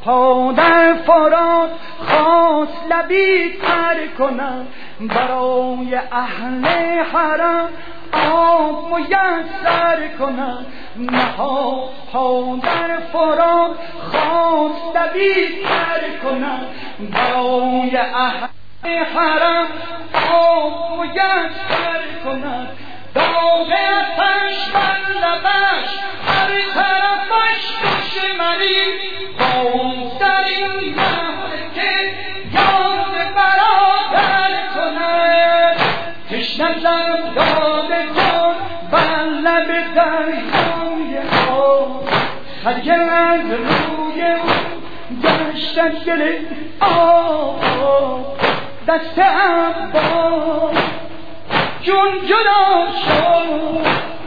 پا در فرات خواست لبی تر کنم، برای اهل حرم آب میسر کنم. نهاد پا در فرات خواست لبی تر کنم، برای اهل حرم آب میسر کنم. داغ آتش بر لبش هر طرفش دشمنی، باز در این لحظه که یاد برادر کند. تشنه زن داده جان بر لب دریای آب، سرگرد روی او گشتن دل آب. دست عباس چون جدا شد،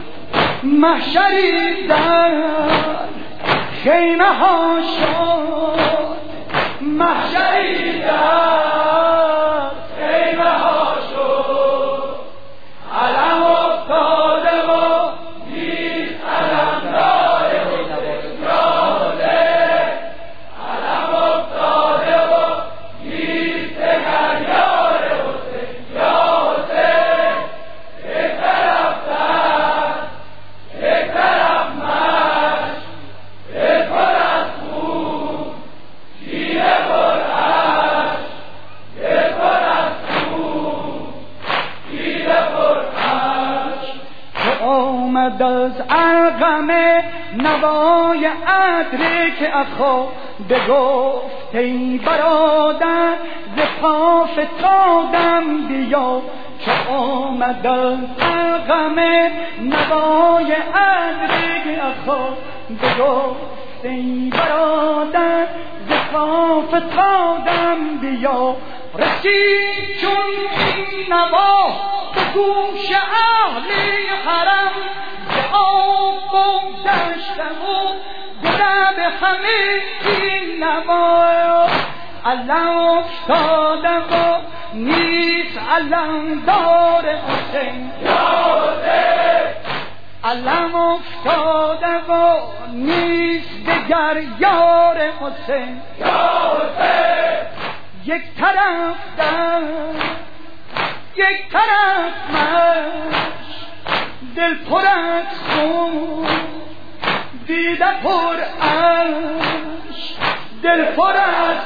محشری در خیمه ها شد، محشری در خیمه ها شد. علم افتاده و نیست علم داره حسین یاده، علم افتاده و نیست دگر یار حسین یاده. یک طرف دست، یک طرف مشت، یک پر از خون، شیره پر عشق، یک پر از خون، شیره پر عشق. تو آمد از ارقم نوای ادرک اخا، بگفت ای برادر ز پا فتادم بیا. چو آمد از ارقم نوای ادرک اخا، بگفت ای برادر ز پا فتادم بیا. رسید چون این نوا به گوش اهل حرم، ز آب بگذشتم و گذر به همه این نوا. علم افتادم و نیست علم دار حسین یاده، علم افتادم و نیست دگر یار حسین یاده. یک طرف دست، یک طرف مشت، دل پر از خون، دیده پر عشق، دل پر از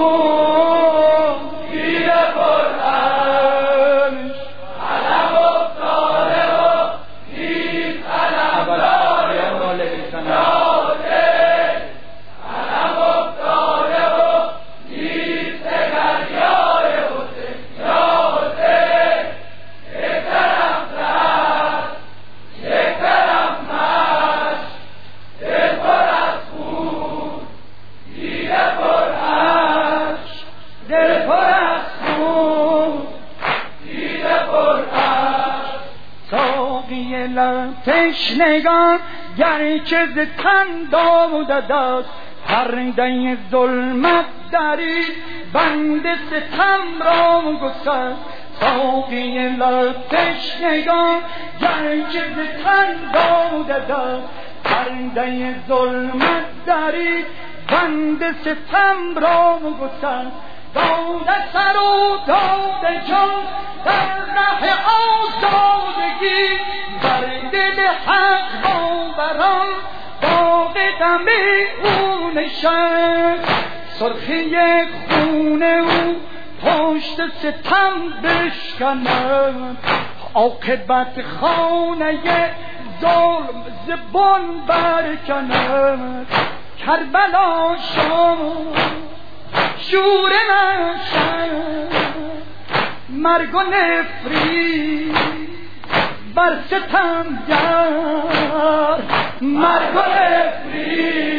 خون، دیده پر عشق. علم افتاده و نیست علم داره حسین یاده، علم افتاده و نیست دگر یار حسین یاده. یک طرف دست، یک طرف مشت، دل پر از خون، دیده پر عشق، دل پر از خون، دیده پر عشق. ساقی لب تشنگان گرچه ز تن داده است، پرده ظلمت درید بند ستم را گسست. ساقی لب تشنگان گرچه ز تن داده است، پرده ظلمت درید بند ستم را گسست. داده سر و داده جان در ره آزادگی، بر دل حق باوران باغ غم او نشست. سرخی خون او پشت ستم بشکند، عاقبت خانه ظلم زبان برکند. کربلا شد شور محشر، مرگ و نفرین بر ستمگر، مرگ و نفرین